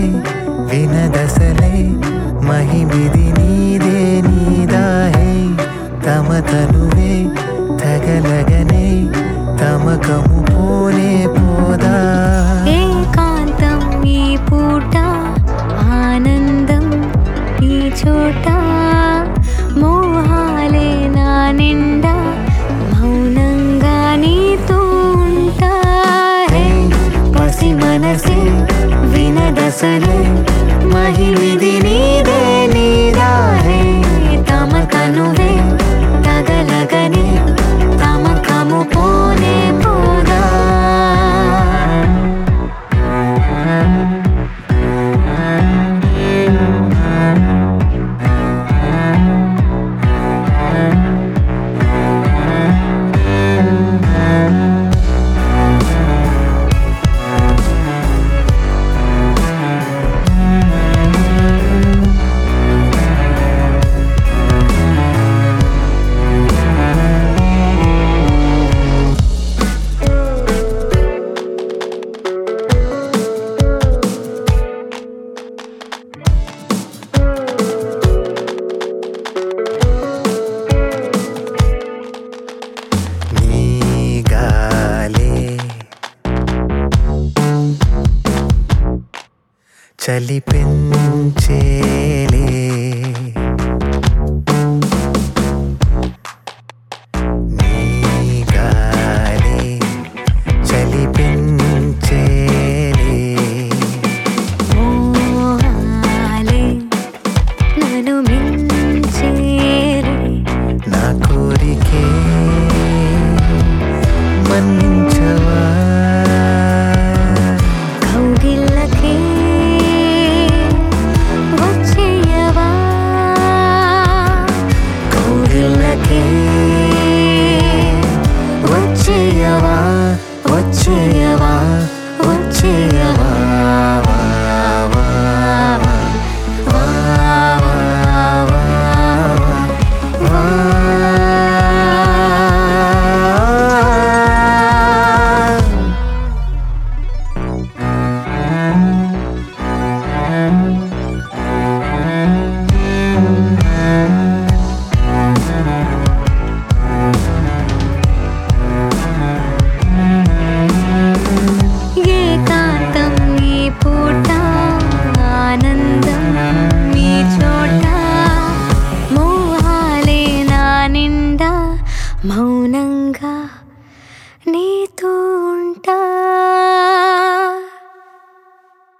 వినదసలే మహిమిది నీదే నీదాహే తమ తనువే తగలగనే తమకము పోనే పోదా ఏకాంతం ఈ పూట ఆనందం ఈ చోట మోహాలే నా నిండా మౌనంగా నీతో ఉంటా పసి మనసే వినదసలే మహిమిది నీదే నీదాహే తమ తనువే తగలగనే తమకము పోనే పోదా చలి పెంచేలే నీ గాలే చలి పెంచేలే మోహాలే నన్ను మించేలే నా కోరికే మన్నించవా కౌగిళ్ళకే వచ్చేయవా కౌగిళ్ళకే వచ్చేయవా వచ్చేయవా వచ్చేయవా ఏకాంతం ఈ పూట ఆనందం ఈ చోట మోహాలే నా నిండా మౌనంగా నీతో ఉంటా